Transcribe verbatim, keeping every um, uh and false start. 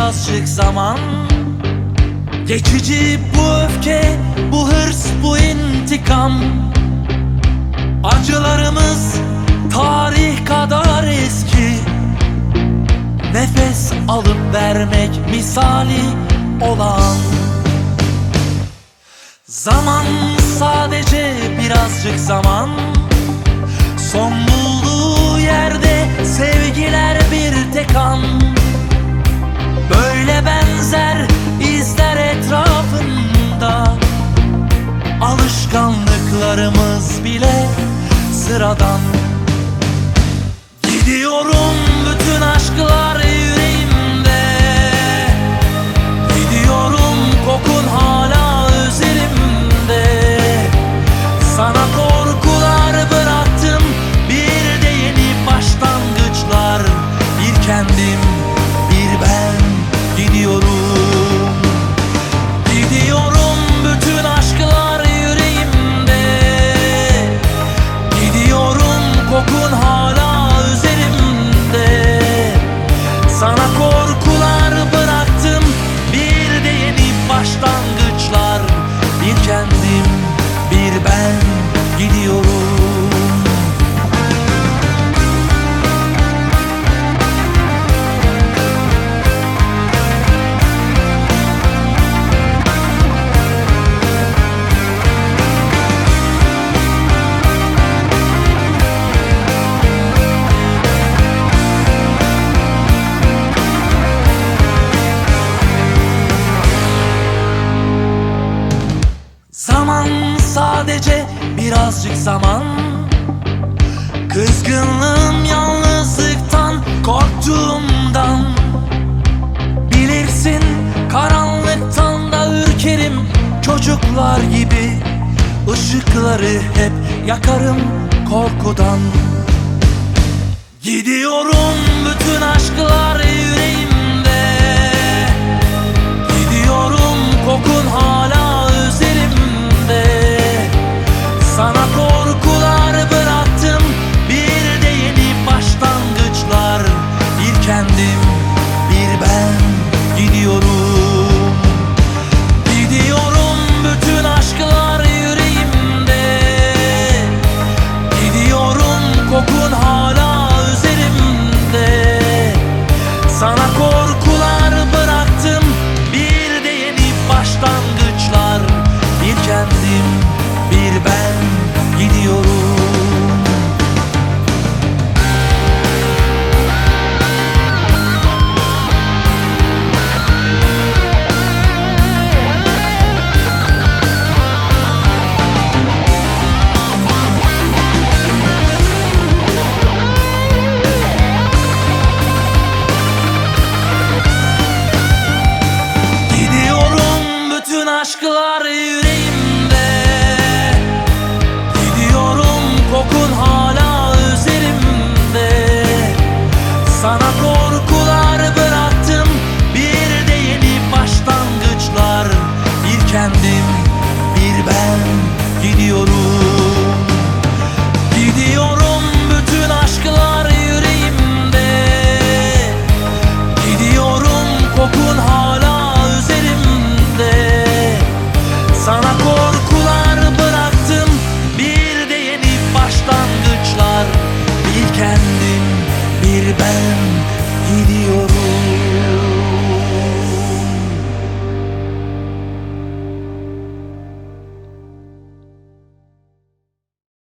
birazcık zaman. Geçici bu öfke, bu hırs, bu intikam. Acılarımız tarih kadar eski. Nefes alıp vermek misali olan. Zaman sadece birazcık zaman. Son bulduğu yerde sevgiler bir tek an. Böyle benzer izler etrafında. Alışkanlıklarımız bile sıradan. Gidiyorum, bütün aşklar yüreğimde. Gidiyorum, kokun hala üzerimde. Sana korkular bıraktım, bir de yeni başlangıçlar. Bir kendim, bir ben gidiyorum. Gidiyorum, bütün aşklar yüreğimde. Gidiyorum, kokun hala üzerimde. Sana korkular bıraktım, bir de yeni başlangıçlar. Bir kendim, bir ben gidiyorum. Zaman sadece birazcık zaman. Kızgınlığım yalnızlıktan, korktuğumdan. Bilirsin, karanlıktan da ürkerim çocuklar gibi. Işıkları hep yakarım korkudan. Gidiyorum, bütün aşklar yüreğimde. Gidiyorum, kokun hala üzerimde. Sana korkular bıraktım, bir de yeni başlangıçlar. Bir kendim, bir ben gidiyorum. Gidiyorum, bütün aşklar yüreğimde. Gidiyorum, kokun hala üzerimde. Sana korkular bıraktım, bir de yeni başlangıçlar. Bir kendim, bir ben gidiyorum. Gidiyorum, bütün aşklar yüreğimde. Gidiyorum, kokun hala üzerimde. Sana korkular bıraktım, bir de yeni başlangıçlar. Bir kendim, bir ben gidiyorum. Gidiyorum, bütün aşklar yüreğimde. Gidiyorum, kokun hala üzerimde. Sana korkular